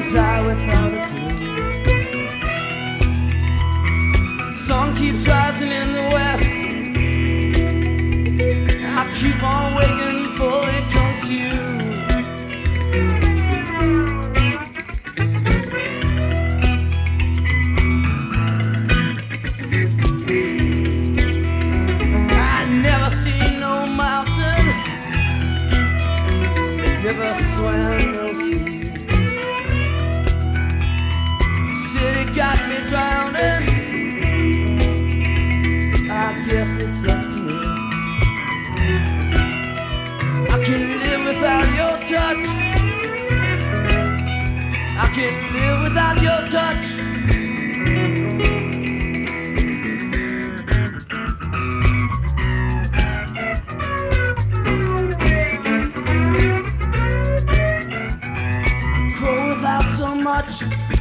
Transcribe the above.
die without a clue. Sun keeps rising in the west. I keep on waiting for it comes to you. I never seen no mountain, never swam no sea. City got me drowning. I guess it's up to me. I can live without your touch. I can live without your touch. Grow without so much.